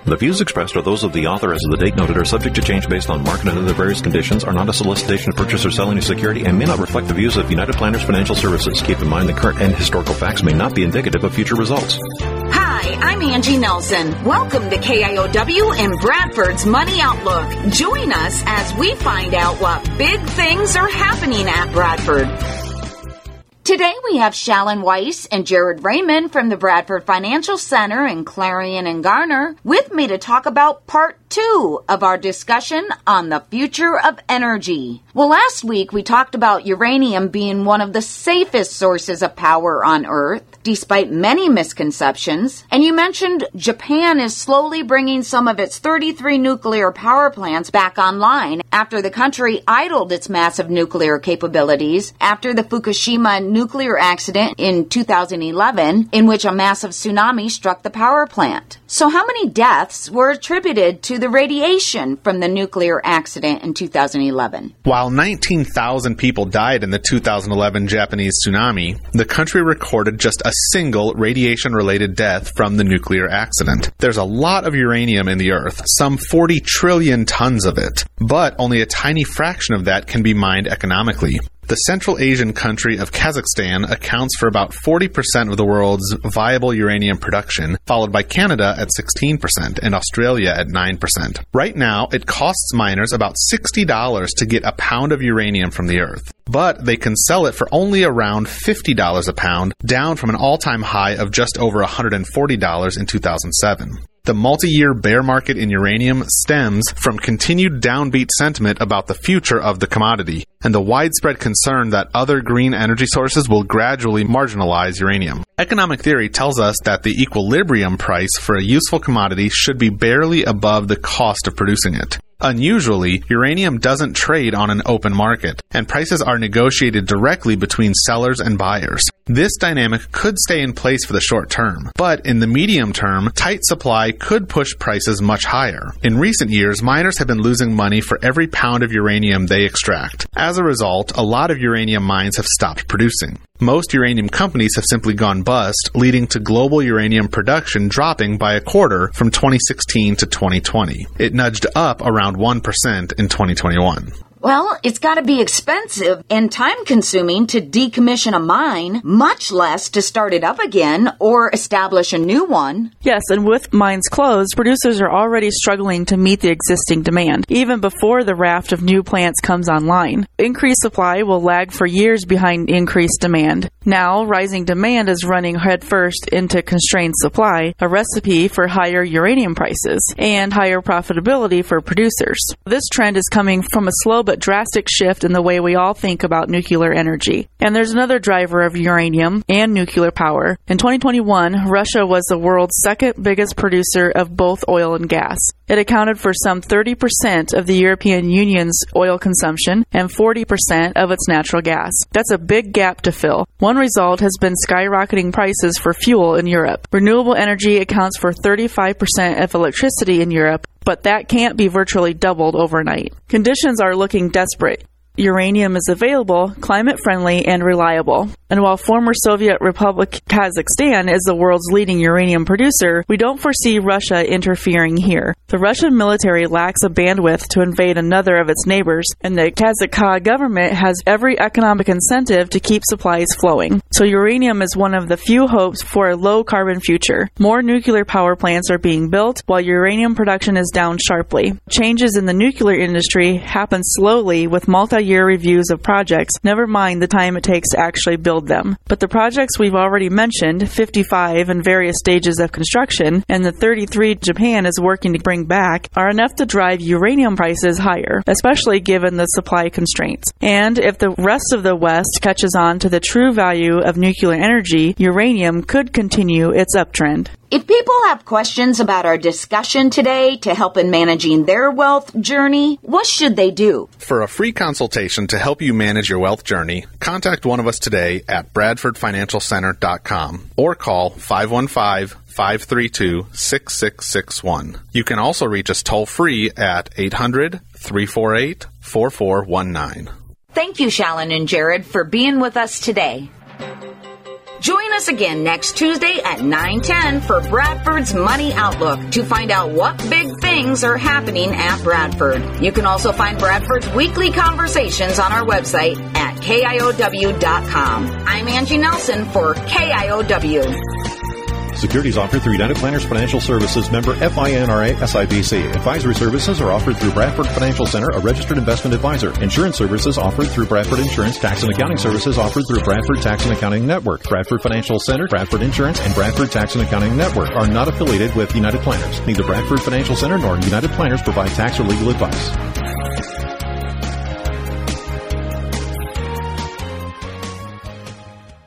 The views expressed are those of the author as of the date noted, are subject to change based on market and other various conditions, are not a solicitation to purchase or sell any security, and may not reflect the views of United Planners Financial Services. Keep in mind that current and historical facts may not be indicative of future results. Hi, I'm Angie Nelson. Welcome to KIOW and Bradford's Money Outlook. Join us as we find out what big things are happening at Bradford. Today we have Shalyn Weiss and Jared Raymond from the Bradford Financial Center in Clarion and Garner with me to talk about part 2 of our discussion on the future of energy. Well, last week we talked about uranium being one of the safest sources of power on Earth, despite many misconceptions. And you mentioned Japan is slowly bringing some of its 33 nuclear power plants back online after the country idled its massive nuclear capabilities after the Fukushima nuclear accident in 2011, in which a massive tsunami struck the power plant. So how many deaths were attributed to the radiation from the nuclear accident in 2011? While 19,000 people died in the 2011 Japanese tsunami, the country recorded just a single radiation-related death from the nuclear accident. There's a lot of uranium in the Earth, some 40 trillion tons of it, but only a tiny fraction of that can be mined economically. The Central Asian country of Kazakhstan accounts for about 40% of the world's viable uranium production, followed by Canada at 16% and Australia at 9%. Right now, it costs miners about $60 to get a pound of uranium from the Earth, but they can sell it for only around $50 a pound, down from an all-time high of just over $140 in 2007. The multi-year bear market in uranium stems from continued downbeat sentiment about the future of the commodity and the widespread concern that other green energy sources will gradually marginalize uranium. Economic theory tells us that the equilibrium price for a useful commodity should be barely above the cost of producing it. Unusually, uranium doesn't trade on an open market, and prices are negotiated directly between sellers and buyers. This dynamic could stay in place for the short term, but in the medium term, tight supply could push prices much higher. In recent years, miners have been losing money for every pound of uranium they extract. As a result, a lot of uranium mines have stopped producing. Most uranium companies have simply gone bust, leading to global uranium production dropping by a quarter from 2016 to 2020. It nudged up around 1% in 2021. Well, it's got to be expensive and time-consuming to decommission a mine, much less to start it up again or establish a new one. Yes, and with mines closed, producers are already struggling to meet the existing demand, even before the raft of new plants comes online. Increased supply will lag for years behind increased demand. Now, rising demand is running headfirst into constrained supply, a recipe for higher uranium prices and higher profitability for producers. This trend is coming from a slow but drastic shift in the way we all think about nuclear energy. And there's another driver of uranium and nuclear power. In 2021, Russia was the world's second biggest producer of both oil and gas. It accounted for some 30% of the European Union's oil consumption and 40% of its natural gas. That's a big gap to fill. One result has been skyrocketing prices for fuel in Europe. Renewable energy accounts for 35% of electricity in Europe, but that can't be virtually doubled overnight. Conditions are looking desperate. Uranium is available, climate-friendly, and reliable. And while former Soviet Republic Kazakhstan is the world's leading uranium producer, we don't foresee Russia interfering here. The Russian military lacks a bandwidth to invade another of its neighbors, and the Kazakh government has every economic incentive to keep supplies flowing. So uranium is one of the few hopes for a low-carbon future. More nuclear power plants are being built, while uranium production is down sharply. Changes in the nuclear industry happen slowly with multi-year reviews of projects, never mind the time it takes to actually build them. But the projects we've already mentioned, 55 in various stages of construction, and the 33 Japan is working to bring back, are enough to drive uranium prices higher, especially given the supply constraints. And if the rest of the West catches on to the true value of nuclear energy, uranium could continue its uptrend. If people have questions about our discussion today to help in managing their wealth journey, what should they do? For a free consultation to help you manage your wealth journey, contact one of us today at bradfordfinancialcenter.com or call 515-532-6661. You can also reach us toll-free at 800-348-4419. Thank you, Shalyn and Jared, for being with us today. Join us again next Tuesday at 9:10 for Bradford's Money Outlook to find out what big things are happening at Bradford. You can also find Bradford's weekly conversations on our website at KIOW.com. I'm Angie Nelson for KIOW. Securities offered through United Planners Financial Services, member FINRA SIPC. Advisory services are offered through Bradford Financial Center, a registered investment advisor. Insurance services offered through Bradford Insurance. Tax and accounting services offered through Bradford Tax and Accounting Network. Bradford Financial Center, Bradford Insurance, and Bradford Tax and Accounting Network are not affiliated with United Planners. Neither Bradford Financial Center nor United Planners provide tax or legal advice.